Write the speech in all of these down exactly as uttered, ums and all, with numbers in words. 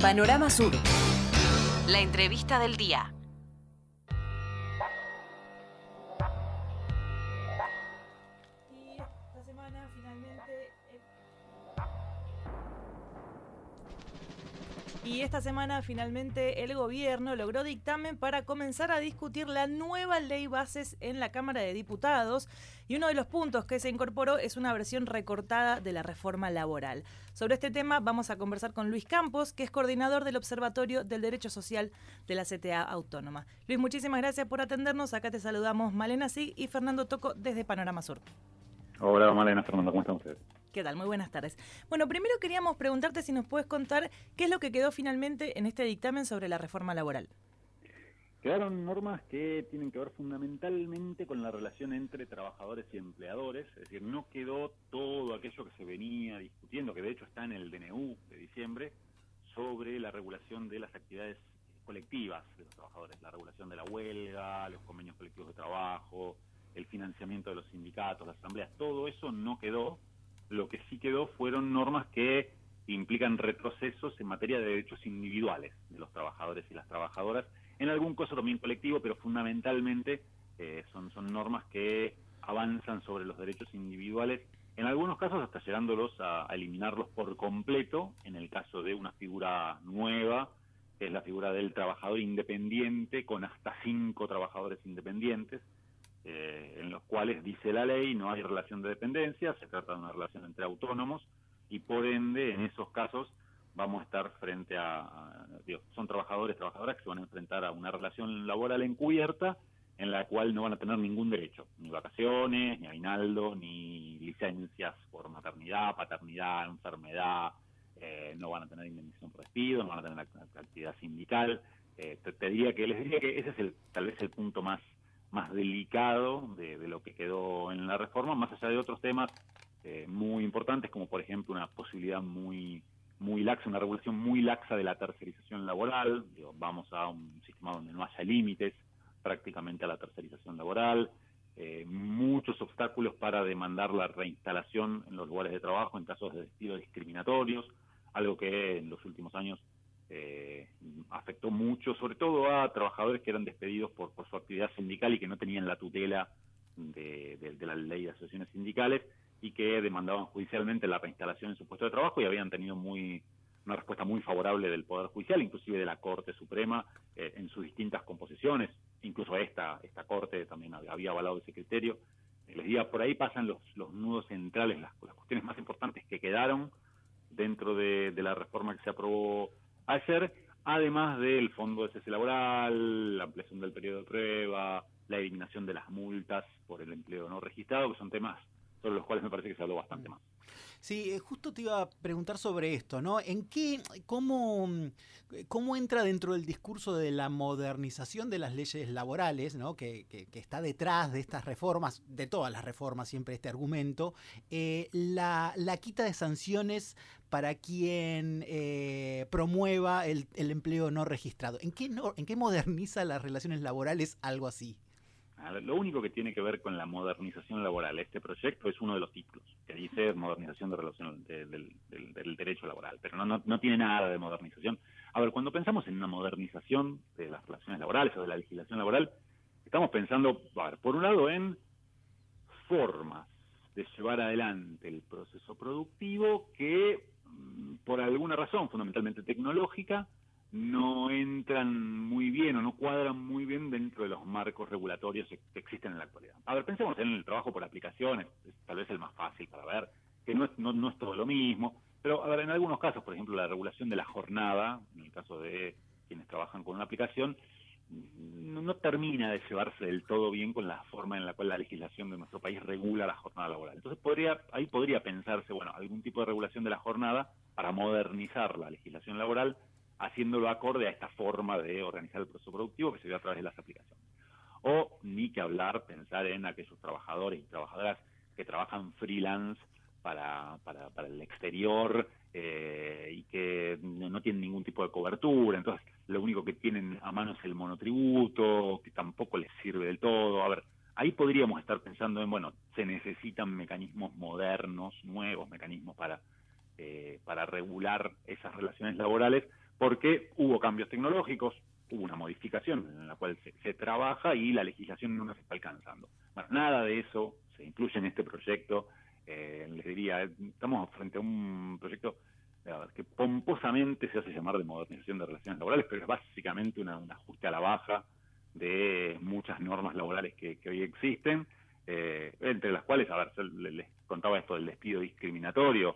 Panorama Sur. La entrevista del día. Y esta semana finalmente... Y esta semana finalmente el gobierno logró dictamen para comenzar a discutir la nueva ley bases en la Cámara de Diputados, y uno de los puntos que se incorporó es una versión recortada de la reforma laboral. Sobre este tema vamos a conversar con Luis Campos, que es coordinador del Observatorio del Derecho Social de la C T A Autónoma. Luis, muchísimas gracias por atendernos. Acá te saludamos Malena Sig y Fernando Toco desde Panorama Sur. Hola Malena, Fernando, ¿cómo están ustedes? ¿Qué tal? Muy buenas tardes. Bueno, primero queríamos preguntarte si nos puedes contar qué es lo que quedó finalmente en este dictamen sobre la reforma laboral. Quedaron normas que tienen que ver fundamentalmente con la relación entre trabajadores y empleadores, es decir, no quedó todo aquello que se venía discutiendo, que de hecho está en el D N U de diciembre, sobre la regulación de las actividades colectivas de los trabajadores, la regulación de la huelga, los convenios colectivos de trabajo, el financiamiento de los sindicatos, las asambleas, todo eso no quedó. Lo que sí quedó fueron normas que implican retrocesos en materia de derechos individuales de los trabajadores y las trabajadoras, en algún caso también colectivo, pero fundamentalmente eh, son, son normas que avanzan sobre los derechos individuales, en algunos casos hasta llegándolos a, a eliminarlos por completo, en el caso de una figura nueva, que es la figura del trabajador independiente, con hasta cinco trabajadores independientes, Eh, en los cuales, dice la ley, no hay relación de dependencia, se trata de una relación entre autónomos, y por ende, en esos casos, vamos a estar frente a, a digo, son trabajadores, trabajadoras que se van a enfrentar a una relación laboral encubierta, en la cual no van a tener ningún derecho, ni vacaciones, ni aguinaldo, ni licencias por maternidad, paternidad, enfermedad, eh, no van a tener indemnización por despido, no van a tener actividad sindical. Eh, te, te diría que, les diría que ese es el, tal vez el punto más más delicado de, de lo que quedó en la reforma, más allá de otros temas eh, muy importantes, como por ejemplo una posibilidad muy muy laxa, una regulación muy laxa de la tercerización laboral. Digo, vamos a un sistema donde no haya límites prácticamente a la tercerización laboral, eh, muchos obstáculos para demandar la reinstalación en los lugares de trabajo en casos de despidos discriminatorios, algo que en los últimos años Eh, afectó mucho, sobre todo a trabajadores que eran despedidos por, por su actividad sindical y que no tenían la tutela de, de, de la ley de asociaciones sindicales, y que demandaban judicialmente la reinstalación en su puesto de trabajo, y habían tenido muy una respuesta muy favorable del Poder Judicial, inclusive de la Corte Suprema, eh, en sus distintas composiciones. Incluso esta esta Corte también había avalado ese criterio. Les diría, por ahí pasan los, los nudos centrales, las, las cuestiones más importantes que quedaron dentro de, de la reforma que se aprobó ayer, además del fondo de cese laboral, la ampliación del periodo de prueba, la eliminación de las multas por el empleo no registrado, que son temas sobre los cuales me parece que se habló bastante más. Sí, justo te iba a preguntar sobre esto, ¿no? ¿En qué, cómo, cómo entra dentro del discurso de la modernización de las leyes laborales, ¿no? Que, que, que está detrás de estas reformas, de todas las reformas, siempre este argumento, eh, la, la quita de sanciones para quien eh, promueva el, el empleo no registrado? ¿En qué, no, ¿En qué moderniza las relaciones laborales algo así? Lo único que tiene que ver con la modernización laboral, este proyecto es uno de los títulos, que dice modernización de relación de, del, del, del derecho laboral, pero no, no, no tiene nada de modernización. A ver, cuando pensamos en una modernización de las relaciones laborales o de la legislación laboral, estamos pensando, a ver, por un lado, en formas de llevar adelante el proceso productivo que, por alguna razón, fundamentalmente tecnológica, no entran muy bien o no cuadran muy bien dentro de los marcos regulatorios que existen en la actualidad. A ver, pensemos en el trabajo por aplicaciones, es tal vez el más fácil para ver, que no es, no, no es todo lo mismo, pero a ver, en algunos casos, por ejemplo, la regulación de la jornada, en el caso de quienes trabajan con una aplicación, no, no termina de llevarse del todo bien con la forma en la cual la legislación de nuestro país regula la jornada laboral. Entonces podría ahí podría pensarse, bueno, algún tipo de regulación de la jornada para modernizar la legislación laboral, haciéndolo acorde a esta forma de organizar el proceso productivo que se ve a través de las aplicaciones. O, ni que hablar, pensar en aquellos trabajadores y trabajadoras que trabajan freelance para, para, para el exterior eh, y que no tienen ningún tipo de cobertura, entonces lo único que tienen a mano es el monotributo, que tampoco les sirve del todo. A ver, ahí podríamos estar pensando en, bueno, se necesitan mecanismos modernos, nuevos mecanismos para, eh, para regular esas relaciones laborales, porque hubo cambios tecnológicos, hubo una modificación en la cual se, se trabaja y la legislación no nos está alcanzando. Bueno, nada de eso se incluye en este proyecto. Eh, les diría, estamos frente a un proyecto que pomposamente se hace llamar de modernización de relaciones laborales, pero es básicamente una, un ajuste a la baja de muchas normas laborales que, que hoy existen, eh, entre las cuales, a ver, les, les contaba esto del despido discriminatorio,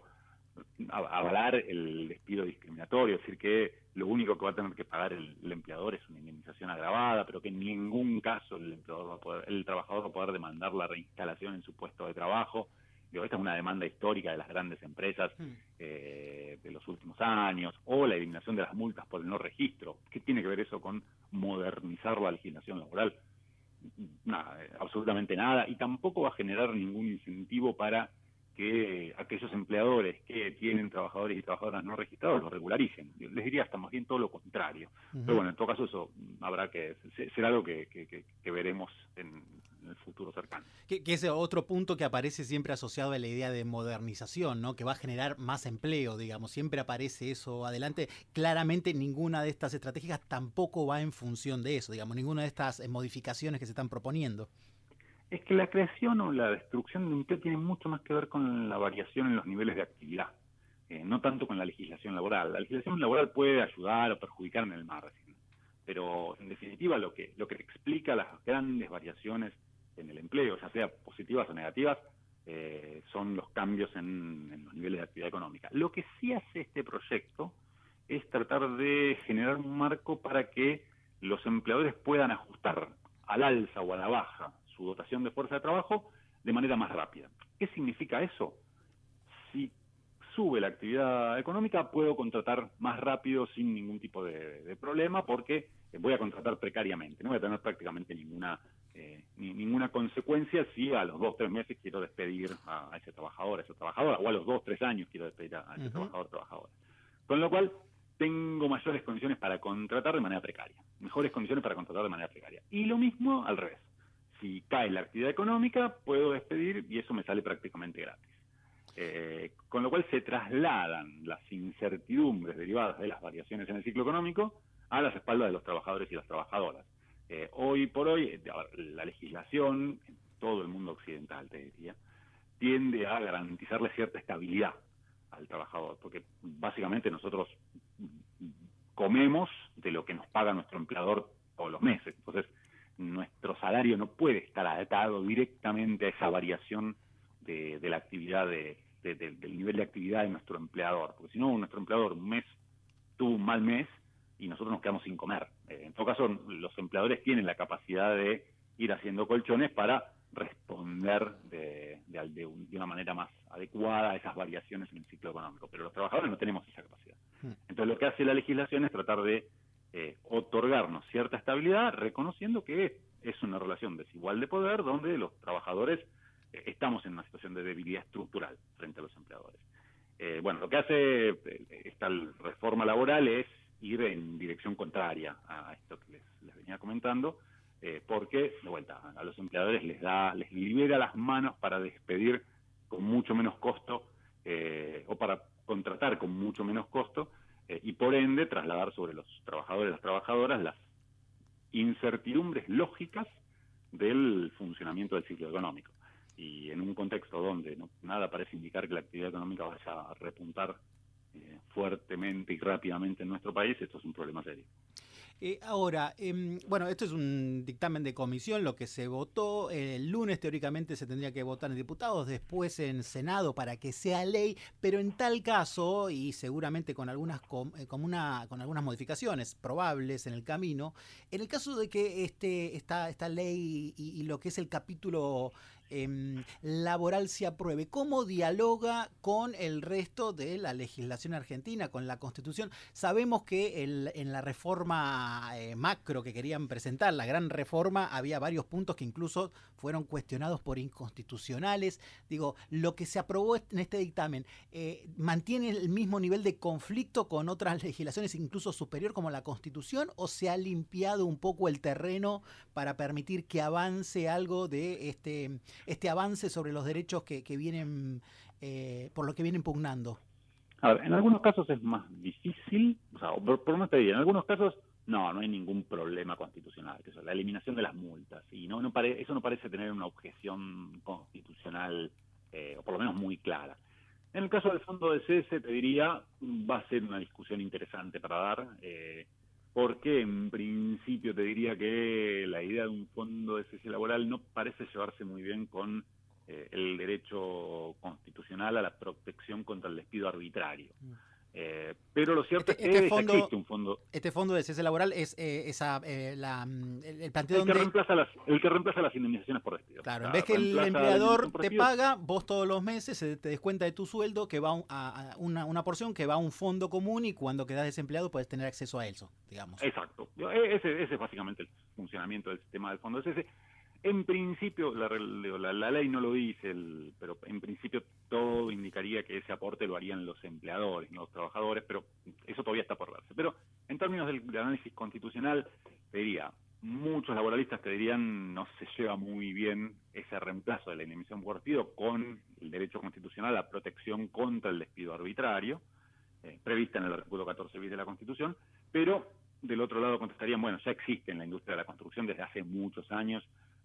avalar el despido discriminatorio, es decir, que lo único que va a tener que pagar el, el empleador es una indemnización agravada, pero que en ningún caso el empleador va a poder, el trabajador va a poder demandar la reinstalación en su puesto de trabajo. Digo, esta es una demanda histórica de las grandes empresas eh, de los últimos años, o la eliminación de las multas por el no registro. ¿Qué tiene que ver eso con modernizar la legislación laboral? Nada, absolutamente nada, y tampoco va a generar ningún incentivo para que aquellos empleadores que tienen trabajadores y trabajadoras no registrados lo regularicen. Les diría hasta más bien todo lo contrario. Uh-huh. Pero bueno, en todo caso eso habrá que será algo que, que, que, que veremos en, en el futuro cercano. Que, que es otro punto que aparece siempre asociado a la idea de modernización, ¿no? Que va a generar más empleo, digamos. Siempre aparece eso adelante. Claramente ninguna de estas estrategias tampoco va en función de eso, digamos, ninguna de estas modificaciones que se están proponiendo. Es que la creación o la destrucción de un empleo tiene mucho más que ver con la variación en los niveles de actividad, eh, no tanto con la legislación laboral. La legislación laboral puede ayudar o perjudicar en el margen, pero en definitiva lo que lo que explica las grandes variaciones en el empleo, ya sea positivas o negativas, eh, son los cambios en, en los niveles de actividad económica. Lo que sí hace este proyecto es tratar de generar un marco para que los empleadores puedan ajustar al alza o a la baja su dotación de fuerza de trabajo de manera más rápida. ¿Qué significa eso? Si sube la actividad económica, puedo contratar más rápido sin ningún tipo de, de problema, porque voy a contratar precariamente, no voy a tener prácticamente ninguna eh, ni, ninguna consecuencia si a los dos o tres meses quiero despedir a, a ese trabajador, a esa trabajadora, o a los dos o tres años quiero despedir a, a ese uh-huh. trabajador o trabajadora. Con lo cual, tengo mayores condiciones para contratar de manera precaria, mejores condiciones para contratar de manera precaria. Y lo mismo al revés. Si cae la actividad económica, puedo despedir y eso me sale prácticamente gratis. Eh, con lo cual se trasladan las incertidumbres derivadas de las variaciones en el ciclo económico a las espaldas de los trabajadores y las trabajadoras. Eh, hoy por hoy, la legislación en todo el mundo occidental, te diría, tiende a garantizarle cierta estabilidad al trabajador, porque básicamente nosotros comemos de lo que nos paga nuestro empleador todos los meses. Entonces, nuestro salario no puede estar atado directamente a esa variación de, de la actividad, de, de, de, del nivel de actividad de nuestro empleador, porque si no, nuestro empleador un mes tuvo un mal mes y nosotros nos quedamos sin comer. Eh, en todo caso, los empleadores tienen la capacidad de ir haciendo colchones para responder de, de, de, un, de una manera más adecuada a esas variaciones en el ciclo económico, pero los trabajadores no tenemos esa capacidad. Entonces lo que hace la legislación es tratar de eh, otorgarnos cierta estabilidad, reconociendo que es una relación desigual de poder donde los trabajadores eh, estamos en una situación de debilidad estructural frente a los empleadores. Eh, bueno, lo que hace eh, esta reforma laboral es ir en dirección contraria a esto que les, les venía comentando, eh, porque, de vuelta, a los empleadores les da, les libera las manos para despedir con mucho menos costo, eh, o para contratar con mucho menos costo, eh, y por ende trasladar sobre los trabajadores y las trabajadoras las incertidumbres lógicas del funcionamiento del ciclo económico. Y en un contexto donde no, nada parece indicar que la actividad económica vaya a repuntar eh, fuertemente y rápidamente en nuestro país, esto es un problema serio. Eh, ahora, eh, bueno, esto es un dictamen de comisión, lo que se votó eh, el lunes teóricamente se tendría que votar en diputados, después en Senado para que sea ley, pero en tal caso, y seguramente con algunas com, eh, con una, con algunas modificaciones probables en el camino, en el caso de que este, esta, esta ley y, y lo que es el capítulo eh, laboral se apruebe, ¿cómo dialoga con el resto de la legislación argentina, con la Constitución? Sabemos que el, en la reforma eh, macro que querían presentar, la gran reforma, había varios puntos que incluso fueron cuestionados por inconstitucionales. Digo, lo que se aprobó en este dictamen, eh, ¿mantiene el mismo nivel de conflicto con otras legislaciones incluso superior como la Constitución, o se ha limpiado un poco el terreno para permitir que avance algo de este... este avance sobre los derechos que, que vienen, eh, por lo que vienen pugnando? A ver, en algunos casos es más difícil, o sea, por, por más te diría, en algunos casos no, no hay ningún problema constitucional, que eso, la eliminación de las multas, y no, no pare, eso no parece tener una objeción constitucional, eh, o por lo menos muy clara. En el caso del fondo de cese, te diría, va a ser una discusión interesante para dar, eh, porque en principio te diría que la idea de un fondo de cese laboral no parece llevarse muy bien con eh, el derecho constitucional a la protección contra el despido arbitrario. Eh, pero lo cierto este, es que este ya fondo, existe un fondo. Este fondo de cese laboral es eh, esa, eh, la, el, el planteo El que, donde... reemplaza las, el que reemplaza las indemnizaciones por despido. Claro, O en sea, vez que el empleador te despido, paga, vos todos los meses se te descuenta de tu sueldo que va a, a una, una porción que va a un fondo común y cuando quedas desempleado puedes tener acceso a eso, digamos. Exacto. Ese, ese es básicamente el funcionamiento del sistema del fondo de cese. En principio, la, la, la ley no lo dice, el, pero en principio todo indicaría que ese aporte lo harían los empleadores, no los trabajadores, pero eso todavía está por verse. Pero en términos del, del análisis constitucional, te diría, muchos laboralistas te dirían no se lleva muy bien ese reemplazo de la indemnización por despido con el derecho constitucional a protección contra el despido arbitrario, eh, prevista en el artículo catorce bis de la Constitución, pero del otro lado contestarían, bueno, ya existe en la industria de la construcción desde hace muchos años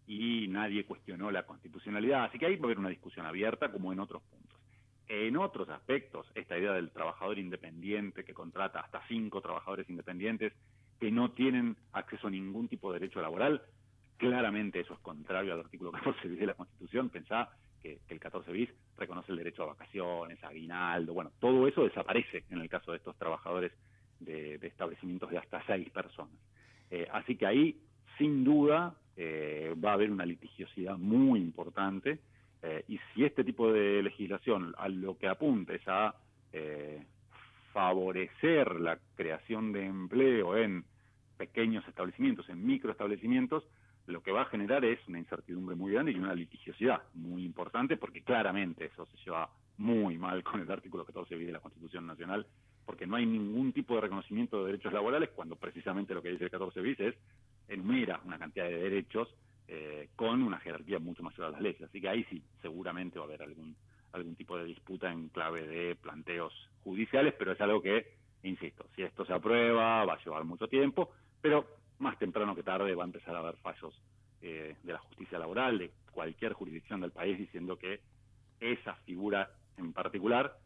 y nadie cuestionó la constitucionalidad, así que ahí va a haber una discusión abierta como en otros puntos. En otros aspectos, esta idea del trabajador independiente que contrata hasta cinco trabajadores independientes que no tienen acceso a ningún tipo de derecho laboral, claramente eso es contrario al artículo catorce bis de la Constitución. Pensá que, que el catorce bis reconoce el derecho a vacaciones, a aguinaldo, bueno, todo eso desaparece en el caso de estos trabajadores de, de establecimientos de hasta seis personas. Eh, así que ahí, sin duda, eh, va a haber una litigiosidad muy importante, eh, y si este tipo de legislación a lo que apunta es a eh, favorecer la creación de empleo en pequeños establecimientos, en microestablecimientos, lo que va a generar es una incertidumbre muy grande y una litigiosidad muy importante, porque claramente eso se lleva muy mal con el artículo catorce bis de la Constitución Nacional, porque no hay ningún tipo de reconocimiento de derechos laborales, cuando precisamente lo que dice el catorce bis es enumera una cantidad de derechos eh, con una jerarquía mucho mayor a las leyes. Así que ahí sí, seguramente va a haber algún algún tipo de disputa en clave de planteos judiciales, pero es algo que, insisto, si esto se aprueba va a llevar mucho tiempo, pero más temprano que tarde va a empezar a haber fallos eh, de la justicia laboral, de cualquier jurisdicción del país, diciendo que esa figura en particular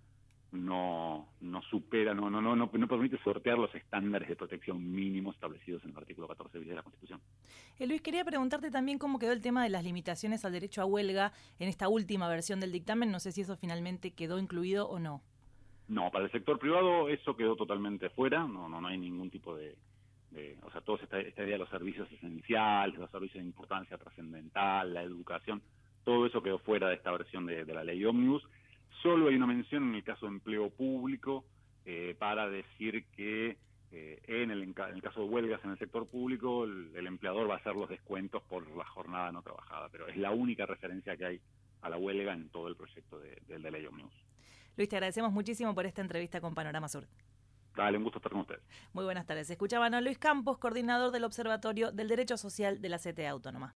no no supera, no no no no, no permite sortear los estándares de protección mínimos establecidos en el artículo catorce bis de la Constitución. Eh, Luis, quería preguntarte también cómo quedó el tema de las limitaciones al derecho a huelga en esta última versión del dictamen. No sé si eso finalmente quedó incluido o no. No, para el sector privado eso quedó totalmente fuera, no no no hay ningún tipo de, de o sea, toda esta, esta idea de los servicios esenciales, los servicios de importancia trascendental, la educación, todo eso quedó fuera de esta versión de, de la ley Ómnibus. Solo hay una mención en el caso de empleo público eh, para decir que eh, en, el, en el caso de huelgas en el sector público el, el empleador va a hacer los descuentos por la jornada no trabajada, pero es la única referencia que hay a la huelga en todo el proyecto de, de, de ley Ómnibus. Luis, te agradecemos muchísimo por esta entrevista con Panorama Sur. Dale, un gusto estar con ustedes. Muy buenas tardes. Escuchaban a Luis Campos, coordinador del Observatorio del Derecho Social de la C T A Autónoma.